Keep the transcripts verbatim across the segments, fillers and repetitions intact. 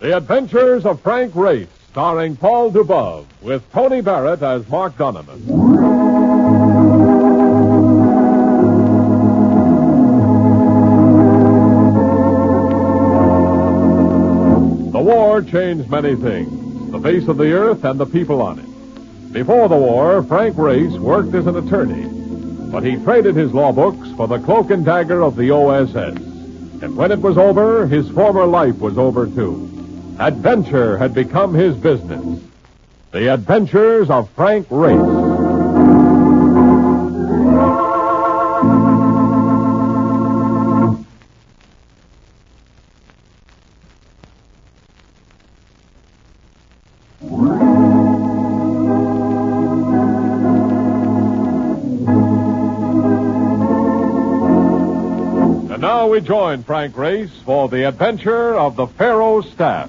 The Adventures of Frank Race, starring Paul Dubov, with Tony Barrett as Mark Donovan. The war changed many things, the face of the earth and the people on it. Before the war, Frank Race worked as an attorney, but he traded his law books for the cloak and dagger of the O S S. And when it was over, his former life was over, too. Adventure had become his business. The Adventures of Frank Race. And now we join Frank Race for the adventure of the Pharaoh's Staff.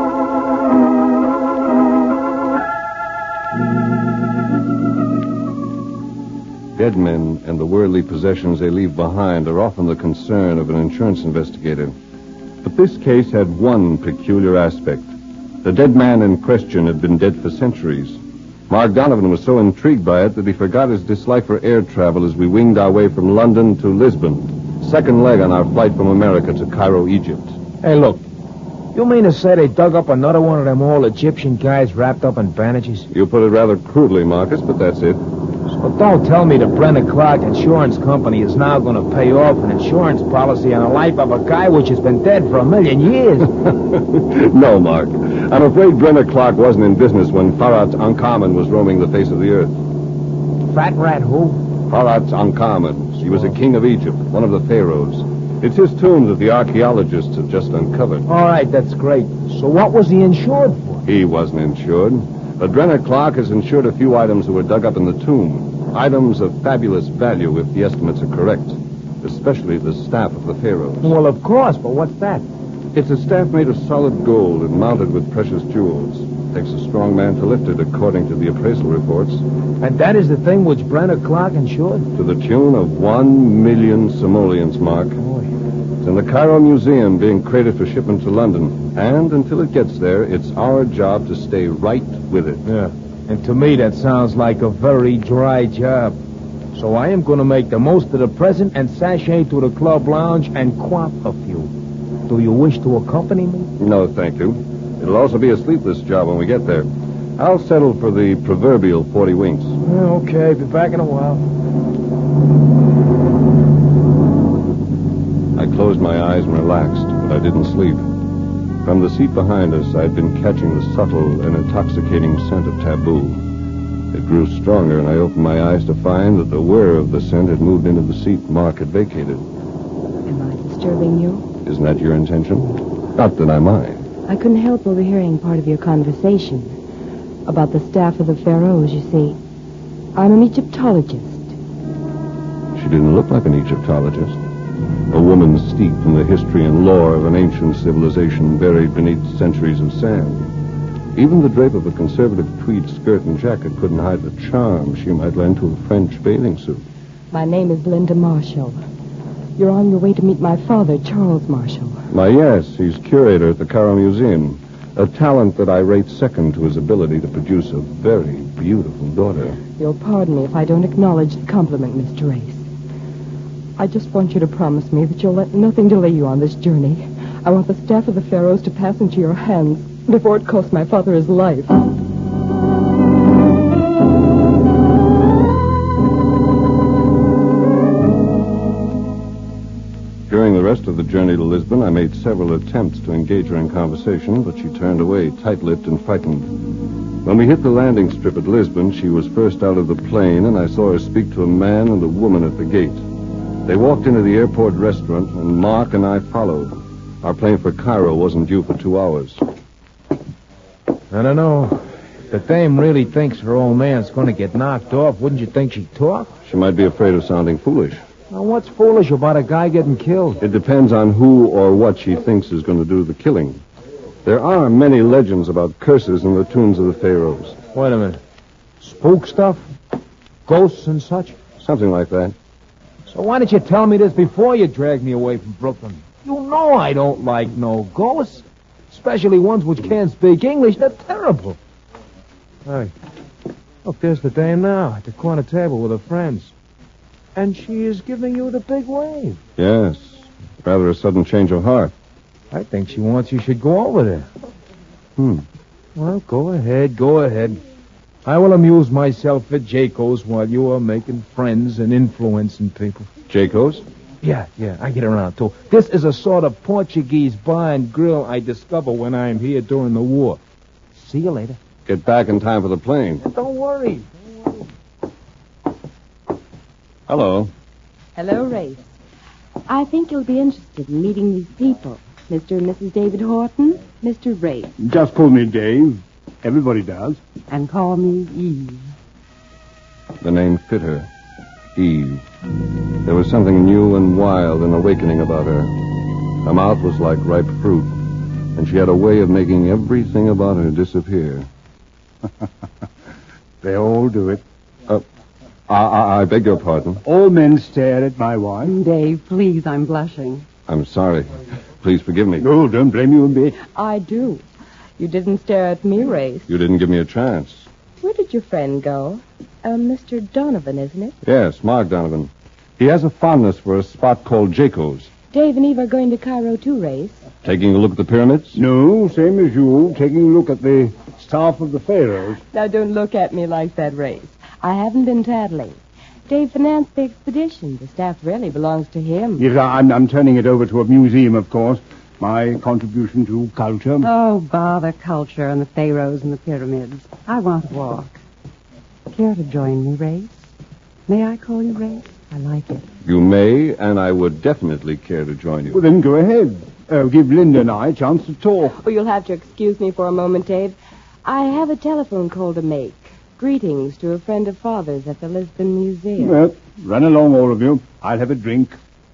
Dead men and the worldly possessions they leave behind are often the concern of an insurance investigator. But this case had one peculiar aspect. The dead man in question had been dead for centuries. Mark Donovan was so intrigued by it that he forgot his dislike for air travel as we winged our way from London to Lisbon, second leg on our flight from America to Cairo, Egypt. Hey, look. You mean to say they dug up another one of them old Egyptian guys wrapped up in bandages? You put it rather crudely, Marcus, but that's it. But don't tell me the Brenner Clark Insurance Company is now going to pay off an insurance policy on the life of a guy which has been dead for a million years. No, Mark. I'm afraid Brenner Clark wasn't in business when Farat Ankarman was roaming the face of the earth. Fat rat who? Farat Ankarman. He was a king of Egypt, one of the pharaohs. It's his tomb that the archaeologists have just uncovered. All right, that's great. So what was he insured for? He wasn't insured. But Brenner Clark has insured a few items that were dug up in the tomb. Items of fabulous value if the estimates are correct. Especially the staff of the pharaohs. Well, of course, but what's that? It's a staff made of solid gold and mounted with precious jewels. It takes a strong man to lift it, according to the appraisal reports. And that is the thing which Brenner Clark insured? To the tune of one million simoleons, Mark. Boy. It's in the Cairo Museum being crated for shipment to London. And until it gets there, it's our job to stay right with it. Yeah. And to me, that sounds like a very dry job. So I am going to make the most of the present and sashay to the club lounge and quaff a few. Do you wish to accompany me? No, thank you. It'll also be a sleepless job when we get there. I'll settle for the proverbial forty winks. Yeah, okay. Be back in a while. I closed my eyes and relaxed, but I didn't sleep. From the seat behind us, I'd been catching the subtle and intoxicating scent of taboo. It grew stronger, and I opened my eyes to find that the wearer of the scent had moved into the seat Mark had vacated. Am I disturbing you? Isn't that your intention? Not that I mind. I couldn't help overhearing part of your conversation about the staff of the pharaohs, you see. I'm an Egyptologist. She didn't look like an Egyptologist. A woman steeped in the history and lore of an ancient civilization buried beneath centuries of sand. Even the drape of a conservative tweed skirt and jacket couldn't hide the charm she might lend to a French bathing suit. My name is Linda Marshall. You're on your way to meet my father, Charles Marshall. Why, yes, he's curator at the Cairo Museum. A talent that I rate second to his ability to produce a very beautiful daughter. You'll pardon me if I don't acknowledge the compliment, Mister Race. I just want you to promise me that you'll let nothing delay you on this journey. I want the staff of the pharaohs to pass into your hands before it costs my father his life. During the rest of the journey to Lisbon, I made several attempts to engage her in conversation, but she turned away, tight-lipped and frightened. When we hit the landing strip at Lisbon, she was first out of the plane, and I saw her speak to a man and a woman at the gate. They walked into the airport restaurant, and Mark and I followed. Our plane for Cairo wasn't due for two hours. I don't know. If the dame really thinks her old man's going to get knocked off, wouldn't you think she'd talk? She might be afraid of sounding foolish. Now, what's foolish about a guy getting killed? It depends on who or what she thinks is going to do the killing. There are many legends about curses in the tombs of the pharaohs. Wait a minute. Spook stuff? Ghosts and such? Something like that. So why didn't you tell me this before you dragged me away from Brooklyn? You know I don't like no ghosts. especially ones which can't speak English. They're terrible. Hey, look, there's the dame now at the corner table with her friends. And she is giving you the big wave. Yes. Rather a sudden change of heart. I think she wants you should go over there. Hmm. Well, go ahead, go ahead. I will amuse myself at Jayco's while you are making friends and influencing people. Jayco's? Yeah, yeah, I get around, too. This is a sort of Portuguese bar and grill I discover when I'm here during the war. See you later. Get back in time for the plane. Don't worry. Hello. Hello, Race. I think you'll be interested in meeting these people. Mister and Missus David Horton, Mister Race. Just call me Dave. Everybody does. And call me Eve. The name fit her. Eve. There was something new and wild and awakening about her. Her mouth was like ripe fruit, and she had a way of making everything about her disappear. They all do it. Uh, I, I, I beg your pardon. All men stare at my wife. Dave, please, I'm blushing. I'm sorry. Please forgive me. No, don't blame you a bit. I do. You didn't stare at me, Race. You didn't give me a chance. Where did your friend go? Uh, Mister Donovan, isn't it? Yes, Mark Donovan. He has a fondness for a spot called Jayco's. Dave and Eve are going to Cairo, too, Race. Taking a look at the pyramids? No, same as you, taking a look at the staff of the pharaohs. Now, don't look at me like that, Race. I haven't been tattling. Dave financed the expedition. The staff really belongs to him. Yes, I'm, I'm turning it over to a museum, of course. My contribution to culture. Oh, bother culture and the pharaohs and the pyramids. I want to walk. Care to join me, Race? May I call you Race? I like it. You may, and I would definitely care to join you. Well, then go ahead. Uh, give Linda and I a chance to talk. Oh, you'll have to excuse me for a moment, Dave. I have a telephone call to make. Greetings to a friend of Father's at the Lisbon Museum. Well, run along, all of you. I'll have a drink.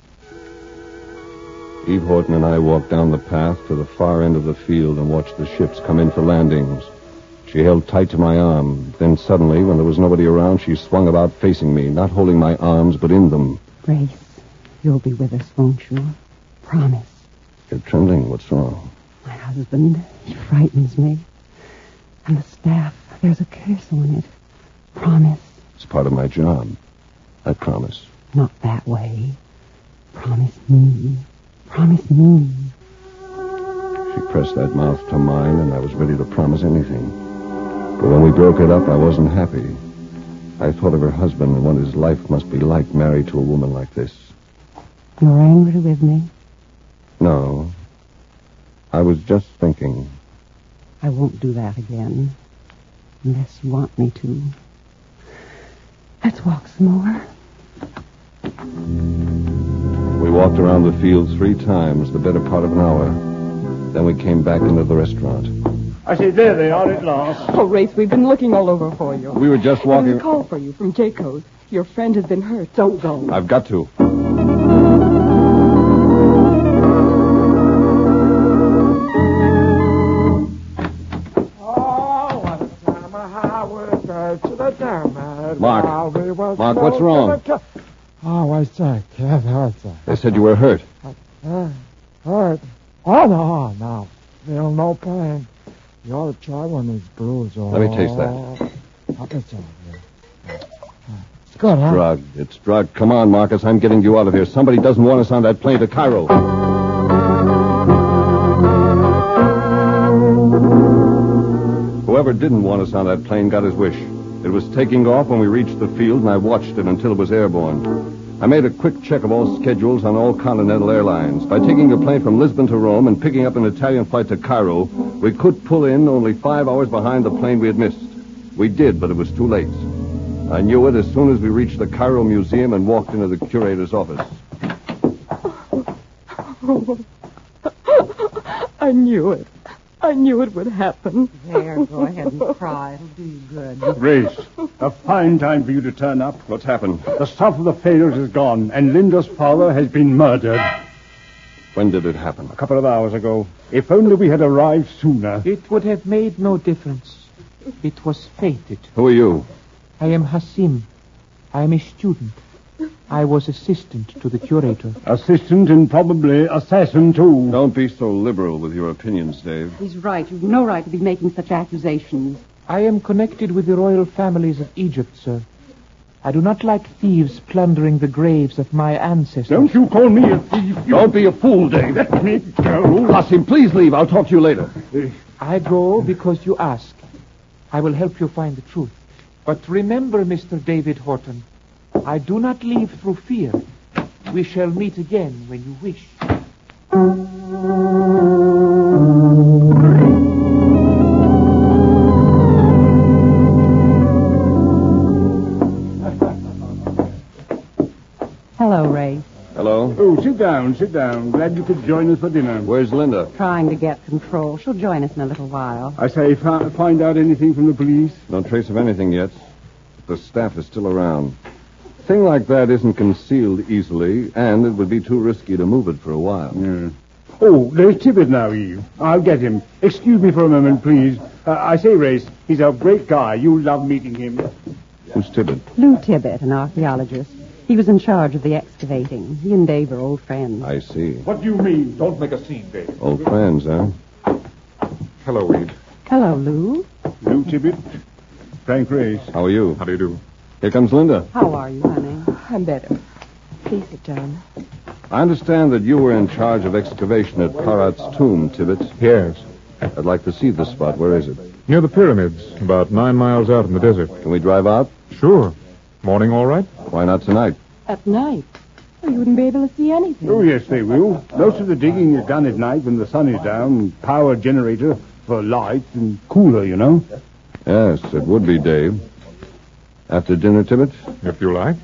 Eve Horton and I walked down the path to the far end of the field and watched the ships come in for landings. She held tight to my arm. Then suddenly, when there was nobody around, she swung about facing me, not holding my arms, but in them. Race, you'll be with us, won't you? Promise. You're trembling. What's wrong? My husband, he frightens me. And the staff, there's a curse on it. Promise. It's part of my job. I promise. Not that way. Promise me. Promise me. She pressed that mouth to mine, and I was ready to promise anything. But when we broke it up, I wasn't happy. I thought of her husband and what his life must be like married to a woman like this. You're angry with me? No. I was just thinking. I won't do that again. Unless you want me to. Let's walk some more. We walked around the field three times, the better part of an hour. Then we came back into the restaurant. I say, there they are at last. Oh, Race, we've been looking all over for you. We were just There was walking... a call for you from Jayco's. Your friend has been hurt. Don't go. I've got to. Mark. Mark, what's wrong? Oh, I say, Kev, hurt. They said you were hurt. Uh, hurt? Oh, no, no. Feel no pain. You ought to try one of these brews. Oh. Let me taste that. I'll bet so, yeah. It's good, huh? Drug. It's drug. Come on, Marcus. I'm getting you out of here. Somebody doesn't want us on that plane to Cairo. Whoever didn't want us on that plane got his wish. It was taking off when we reached the field, and I watched it until it was airborne. I made a quick check of all schedules on all Continental Airlines. By taking a plane from Lisbon to Rome and picking up an Italian flight to Cairo, we could pull in only five hours behind the plane we had missed. We did, but it was too late. I knew it as soon as we reached the Cairo Museum and walked into the curator's office. I knew it. I knew it would happen. There, go ahead and cry. It'll do you good. Race, a fine time for you to turn up. What's happened? The stuff of the pharaohs is gone, and Linda's father has been murdered. When did it happen? A couple of hours ago. If only we had arrived sooner. It would have made no difference. It was fated. Who are you? I am Hassim. I am a student. I was assistant to the curator. Assistant and probably assassin, too. Don't be so liberal with your opinions, Dave. He's right. You've no right to be making such accusations. I am connected with the royal families of Egypt, sir. I do not like thieves plundering the graves of my ancestors. Don't you call me a thief. You... Don't be a fool, Dave. Let me go. Qasim, please leave. I'll talk to you later. I go because you ask. I will help you find the truth. But remember, Mister David Horton, I do not leave through fear. We shall meet again when you wish. Hello, Ray. Hello? Oh, sit down, sit down. Glad you could join us for dinner. Where's Linda? Trying to get control. She'll join us in a little while. I say, fi- find out anything from the police? No trace of anything yet. The staff is still around. A thing like that isn't concealed easily, and it would be too risky to move it for a while. Yeah. Oh, there's Tibbet now, Eve. I'll get him. Excuse me for a moment, please. Uh, I say, Race, he's a great guy. You'll love meeting him. Who's Tibbet? Lou Tibbet, an archaeologist. He was in charge of the excavating. He and Dave are old friends. I see. What do you mean? Don't make a scene, Dave. Old friends, huh? Hello, Weed. Hello, Lou. Lou Tibbet, Frank Race. How are you? How do you do? Here comes Linda. How are you, honey? I'm better. Please sit down. I understand that you were in charge of excavation at Parat's tomb, Tibbet. Yes. I'd like to see the spot. Where is it? Near the pyramids, about nine miles out in the desert. Can we drive out? Sure. Morning all right? Why not tonight? At night? Well, you wouldn't be able to see anything. Oh, yes, they will. Most of the digging is done at night when the sun is down. Power generator for light and cooler, you know. Yes, it would be, Dave. After dinner, Tibbet? If you like.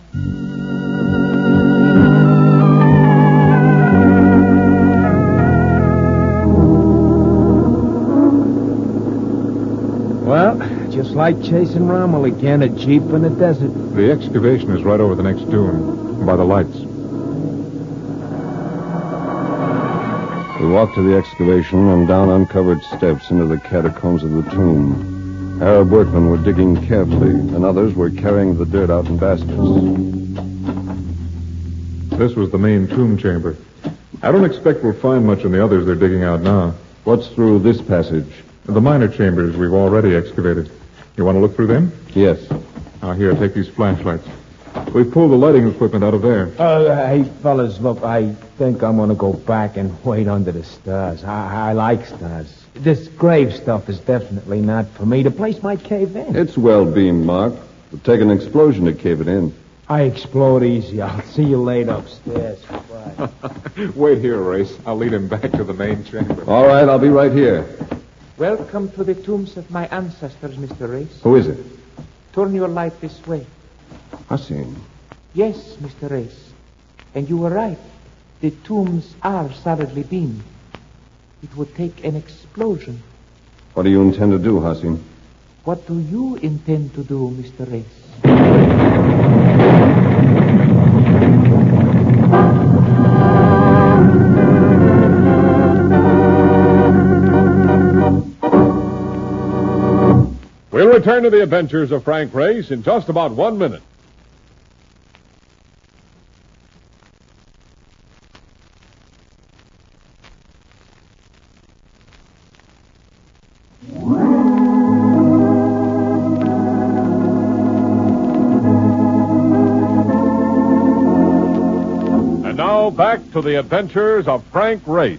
Well, just like chasing Rommel again, a jeep in the desert. The excavation is right over the next dune, by the lights. We walked to the excavation and down uncovered steps into the catacombs of the tomb. Arab workmen were digging carefully, and others were carrying the dirt out in baskets. This was the main tomb chamber. I don't expect we'll find much in the others they're digging out now. What's through this passage? The minor chambers we've already excavated. You want to look through them? Yes. Now, here, take these flashlights. We've pulled the lighting equipment out of there. Uh, hey, fellas, look, I think I'm going to go back and wait under the stars. I, I like stars. This grave stuff is definitely not for me. The place might cave in. It's well beamed, Mark. It'll take an explosion to cave it in. I explode easy. I'll see you later upstairs. Bye. Wait here, Race. I'll lead him back to the main chamber. All right, I'll be right here. Welcome to the tombs of my ancestors, Mister Race. Who is it? Turn your light this way. Hasim. Yes, Mister Race. And you were right. The tombs are solidly beamed. It would take an explosion. What do you intend to do, Hasim? What do you intend to do, Mister Race? We'll return to the adventures of Frank Race in just about one minute. And now back to the adventures of Frank Race.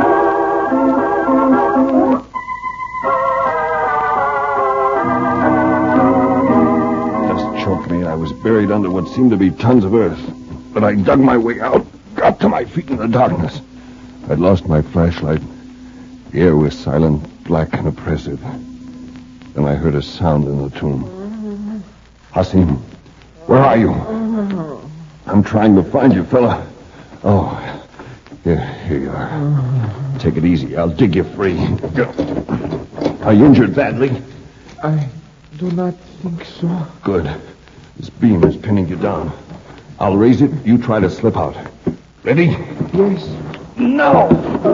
Choked me. I was buried under what seemed to be tons of earth. But I dug my way out, got to my feet in the darkness. I'd lost my flashlight. The air was silent, black, and oppressive. Then I heard a sound in the tomb. Hasim, where are you? I'm trying to find you, fella. Oh, here, here you are. Take it easy. I'll dig you free. Are you injured badly? I do not think so. Good. This beam is pinning you down. I'll raise it. You try to slip out. Ready? Yes. No!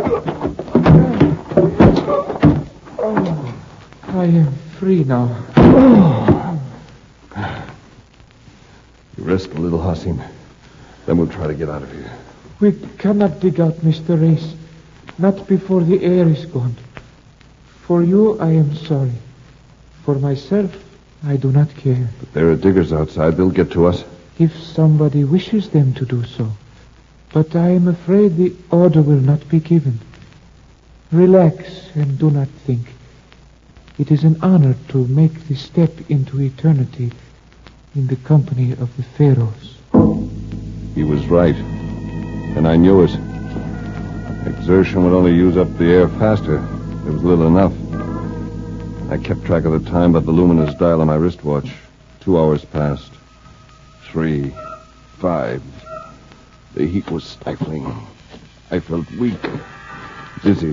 Oh, I am free now. You rest a little, Hasim. Then we'll try to get out of here. We cannot dig out, Mister Race. Not before the air is gone. For you, I am sorry. For myself, I do not care. But there are diggers outside. They'll get to us. If somebody wishes them to do so. But I am afraid the order will not be given. Relax and do not think. It is an honor to make the step into eternity in the company of the Pharaohs. He was right. And I knew it. Exertion would only use up the air faster. It was little enough. I kept track of the time by the luminous dial on my wristwatch. Two hours passed. Three. Five. The heat was stifling. I felt weak. Dizzy.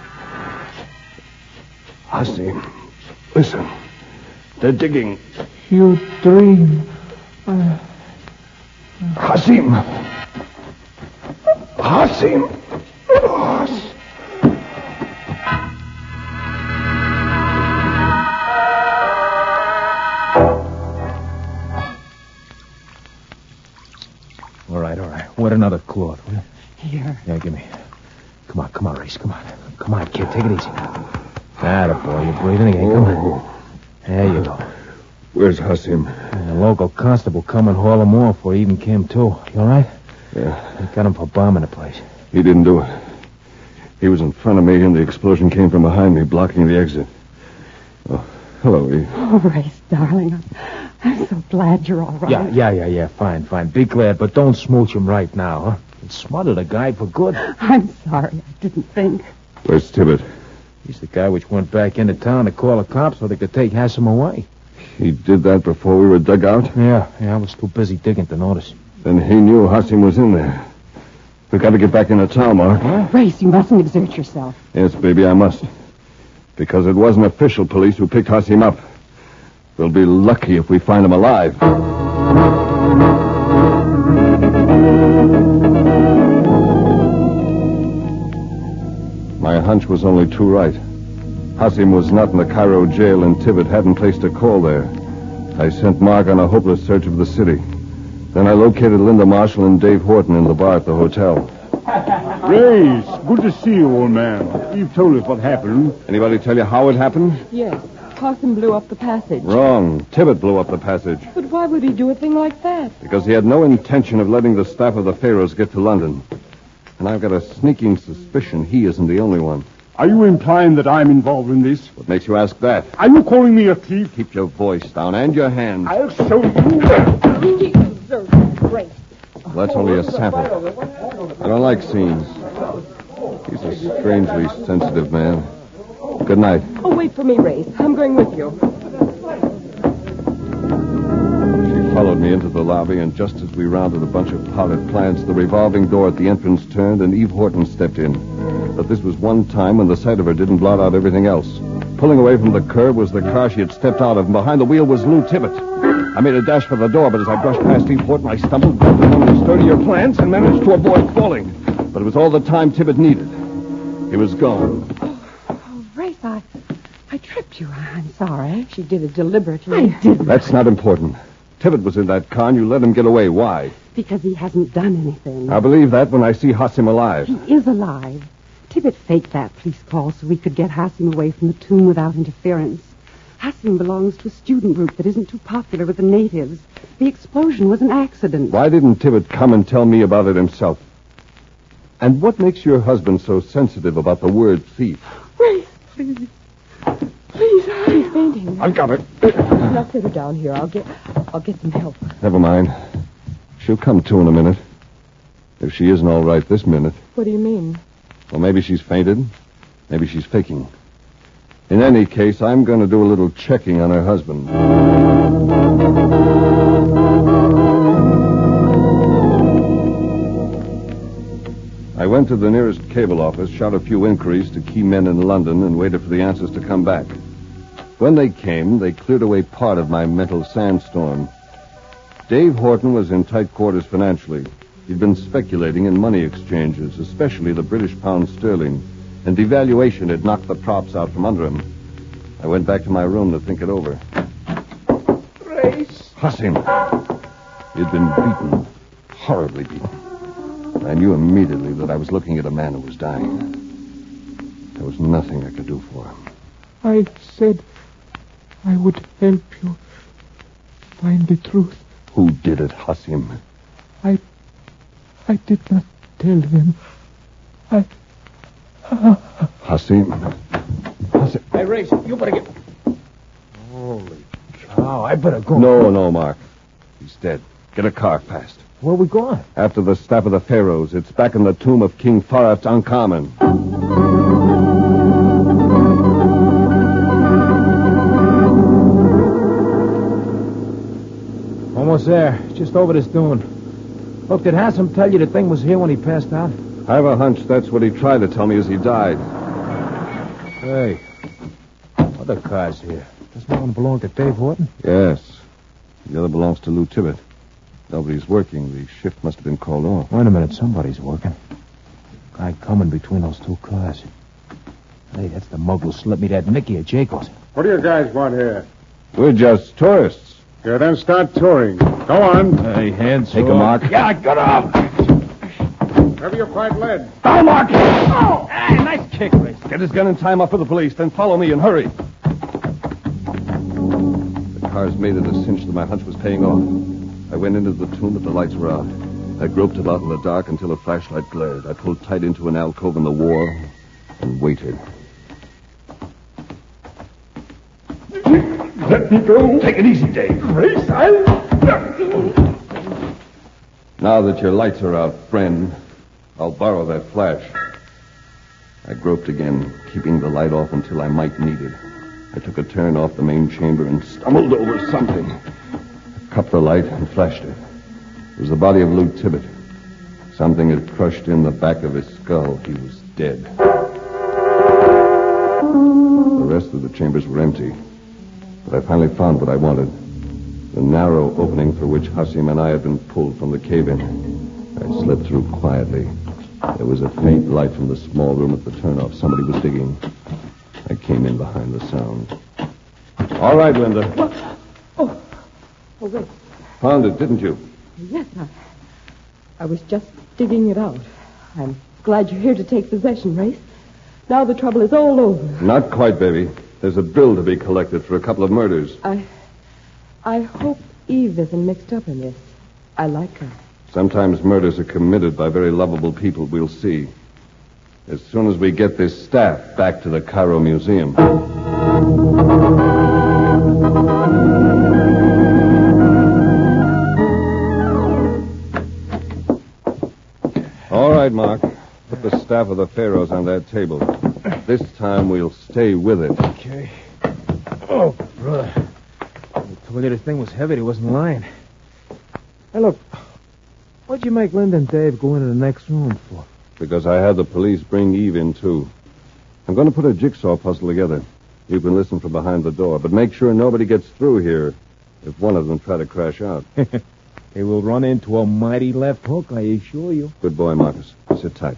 Hassim, listen. They're digging. You dream. Uh... Hassim! Hassim! All right, all right. Wet another cloth, will you? Here. Yeah, give me. Come on, come on, Race, come on. Come on, kid, take it easy now. Atta boy, you're breathing again. Come on. There you go. Where's Hassim? And the local constable come and haul him off before he even came to. You all right? Yeah. They got him for bombing the place. He didn't do it. He was in front of me, and the explosion came from behind me, blocking the exit. Oh, hello, Eve. Oh, Race, darling. I'm, I'm so glad you're all right. Yeah, yeah, yeah, yeah. Fine, fine. Be glad, but don't smooch him right now, huh? It smothered a guy for good. I'm sorry. I didn't think. Where's Tibbet? He's the guy which went back into town to call the cops so they could take Hassim away. He did that before we were dug out? Yeah, yeah, I was too busy digging to notice. Then he knew Hassim was in there. We've got to get back into town, Mark. Huh? Race, you mustn't exert yourself. Yes, baby, I must. Because it wasn't official police who picked Hassim up. We'll be lucky if we find him alive. My hunch was only too right. Hassim was not in the Cairo jail, and Tibbet hadn't placed a call there. I sent Mark on a hopeless search of the city. Then I located Linda Marshall and Dave Horton in the bar at the hotel. Race, good to see you, old man. You've told us what happened. Anybody tell you how it happened? Yes. Hassim blew up the passage. Wrong. Tibbet blew up the passage. But why would he do a thing like that? Because he had no intention of letting the staff of the Pharaohs get to London. And I've got a sneaking suspicion he isn't the only one. Are you implying that I'm involved in this? What makes you ask that? Are you calling me a thief? Keep your voice down and your hands. I'll show you. He deserves disgrace. Well, that's only a sample. I don't like scenes. He's a strangely sensitive man. Good night. Oh, wait for me, Race. I'm going with you. She followed me into the lobby, and just as we rounded a bunch of potted plants, the revolving door at the entrance turned, and Eve Horton stepped in. But this was one time when the sight of her didn't blot out everything else. Pulling away from the curb was the car she had stepped out of, and behind the wheel was Lou Tibbet. I made a dash for the door, but as I brushed past Eve Horton, I stumbled, grabbed one of the sturdier plants, and managed to avoid falling. But it was all the time Tibbet needed. He was gone. Oh, Race, I, I tripped you. I'm sorry. She did it deliberately. I didn't. That's not important. Tibbet was in that car, and you let him get away. Why? Because he hasn't done anything. I'll believe that when I see Hassim alive. He is alive. Tibbet faked that police call so we could get Hassim away from the tomb without interference. Hassim belongs to a student group that isn't too popular with the natives. The explosion was an accident. Why didn't Tibbet come and tell me about it himself? And what makes your husband so sensitive about the word thief? Race, please. Please, hurry. She's fainting. I've got it. Now sit her down here. I'll get, I'll get some help. Never mind. She'll come to in a minute. If she isn't all right this minute. What do you mean? Well, maybe she's fainted. Maybe she's faking. In any case, I'm going to do a little checking on her husband. I went to the nearest cable office, shot a few inquiries to key men in London, and waited for the answers to come back. When they came, they cleared away part of my mental sandstorm. Dave Horton was in tight quarters financially. He'd been speculating in money exchanges, especially the British pound sterling, and devaluation had knocked the props out from under him. I went back to my room to think it over. Race. Hassim. He'd been beaten. horribly beaten. I knew immediately that I was looking at a man who was dying. There was nothing I could do for him. I said I would help you find the truth. Who did it, Hasim? I... I did not tell them. I... Hasim? Hasim? Hey, Race, you better get... Holy cow, I better go. No, no, Mark. He's dead. Get a car fast. Where we going? After the staff of the pharaohs. It's back in the tomb of King Farat Ankamen. Almost there. Just over this dune. Look, did Hassan tell you the thing was here when he passed out? I have a hunch that's what he tried to tell me as he died. Hey, other car's here. Doesn't that one belong to Dave Horton? Yes. The other belongs to Lou Tibbet. Nobody's working. The shift must have been called off. Wait a minute. Somebody's working. Guy coming between those two cars. Hey, that's the mug who slipped me that Mickey at Jacobs. What do you guys want here? We're just tourists. Yeah, then start touring. Go on. Hey, hands Take a mark. Yeah, get up! Wherever you find lead. Down, Mark! Oh! Hey, nice kick, Race. Get his gun and tie him up for the police, then follow me and hurry. The cars made it a cinch that my hunch was paying off. I went into the tomb, but the lights were out. I groped about in the dark until a flashlight glared. I pulled tight into an alcove in the wall and waited. Let me go. Take it easy, Dave. Race, I'll... Now that your lights are out, friend, I'll borrow that flash. I groped again, keeping the light off until I might need it. I took a turn off the main chamber and stumbled over something. I cupped the light and flashed it. It was the body of Lou Tibbet. Something had crushed in the back of his skull. He was dead. The rest of the chambers were empty. But I finally found what I wanted. The narrow opening for which Hasim and I had been pulled from the cave-in. I slipped through quietly. There was a faint light from the small room at the turnoff. Somebody was digging. I came in behind the sound. All right, Linda. What? Oh. Oh, wait. Found it, didn't you? Yes, I... I was just digging it out. I'm glad you're here to take possession, Race. Now the trouble is all over. Not quite, baby. There's a bill to be collected for a couple of murders. I... I hope Eve isn't mixed up in this. I like her. Sometimes murders are committed by very lovable people. We'll see. As soon as we get this staff back to the Cairo Museum. All right, Mark. Put the staff of the pharaohs on that table. This time we'll stay with it. Okay. Oh, brother. I told you this thing was heavy. He wasn't lying. Hey, look. What'd you make Linda and Dave go into the next room for? Because I had the police bring Eve in, too. I'm going to put a jigsaw puzzle together. You can listen from behind the door, but make sure nobody gets through here if one of them try to crash out. They will run into a mighty left hook, I assure you. Good boy, Marcus. Sit tight.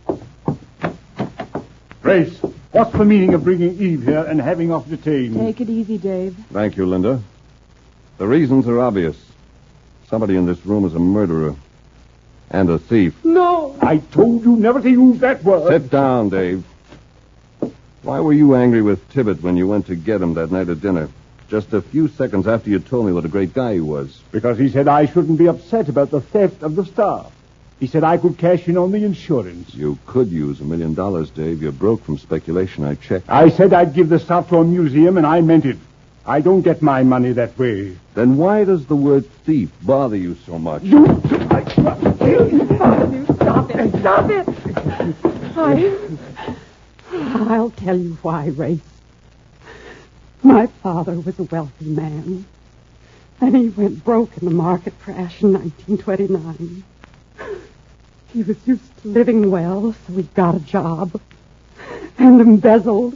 Race, what's the meaning of bringing Eve here and having off detained? Take it easy, Dave. Thank you, Linda. The reasons are obvious. Somebody in this room is a murderer and a thief. No! I told you never to use that word. Sit down, Dave. Why were you angry with Tibbet when you went to get him that night at dinner? Just a few seconds after you told me what a great guy he was. Because he said I shouldn't be upset about the theft of the staff. He said I could cash in on the insurance. You could use a million dollars, Dave. You're broke from speculation. I checked. I said I'd give the stuff to a museum, and I meant it. I don't get my money that way. Then why does the word thief bother you so much? You... I kill you. Stop it. Stop it. I... I'll tell you why, Race. My father was a wealthy man. And he went broke in the market crash in nineteen twenty-nine. He was used to living well, so he got a job and embezzled.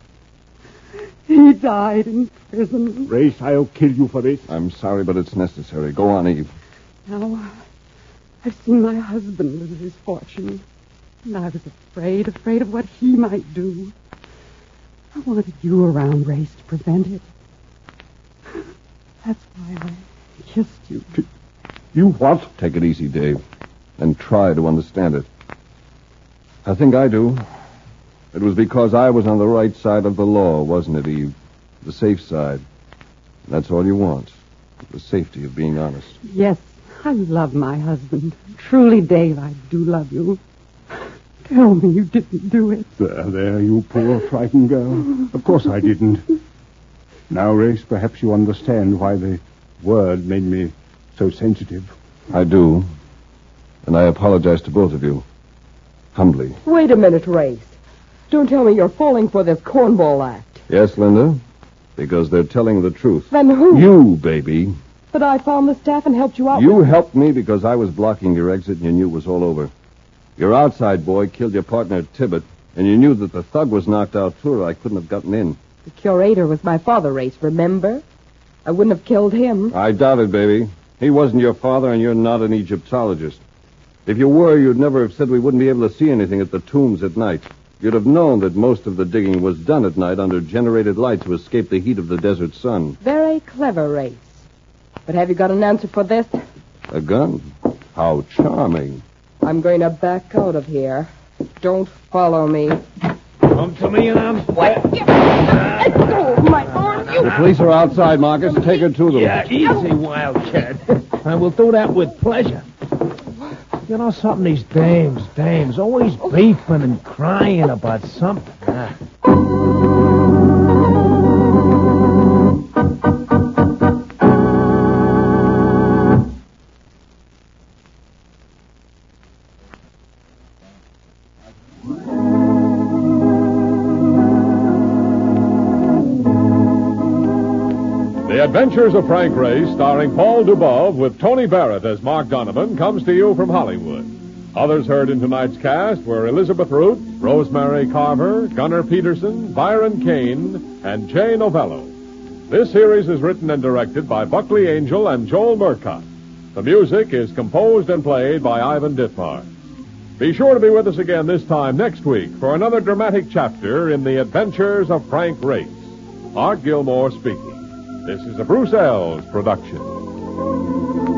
He died in prison. Race, I'll kill you for this. I'm sorry, but it's necessary. Go on, Eve. Now, I've seen my husband lose his fortune, and I was afraid, afraid of what he might do. I wanted you around, Race, to prevent it. That's why I kissed you. You what? Take it easy, Dave, and try to understand it. I think I do. It was because I was on the right side of the law, wasn't it, Eve? The safe side. That's all you want. The safety of being honest. Yes, I love my husband. Truly, Dave, I do love you. Tell me you didn't do it. There, there, you poor frightened girl. Of course I didn't. Now, Race, perhaps you understand why the word made me so sensitive. I do. And I apologize to both of you. Humbly. Wait a minute, Race. Don't tell me you're falling for this cornball act. Yes, Linda? Because they're telling the truth. Then who? You, baby. But I found the staff and helped you out. You with... helped me because I was blocking your exit and you knew it was all over. Your outside boy killed your partner, Tibbet, and you knew that the thug was knocked out too, or I couldn't have gotten in. The curator was my father, Race, remember? I wouldn't have killed him. I doubt it, baby. He wasn't your father, and you're not an Egyptologist. If you were, you'd never have said we wouldn't be able to see anything at the tombs at night. You'd have known that most of the digging was done at night under generated light to escape the heat of the desert sun. Very clever, Race. But have you got an answer for this? A gun? How charming. I'm going to back out of here. Don't follow me. Come to me, and I'm... What? Let go of my arm, you... The police are outside, Marcus. Take her to them. Yeah, easy, Wildcat. I will do that with pleasure. You know something, these dames, dames, always beefing and crying about something. Ah. The Adventures of Frank Race, starring Paul Dubov with Tony Barrett as Mark Donovan, comes to you from Hollywood. Others heard in tonight's cast were Elizabeth Root, Rosemary Carver, Gunnar Peterson, Byron Kane, and Jay Novello. This series is written and directed by Buckley Angel and Joel Murcott. The music is composed and played by Ivan Ditmar. Be sure to be with us again this time next week for another dramatic chapter in The Adventures of Frank Race. Art Gilmore speaking. This is a Bruce Ells production.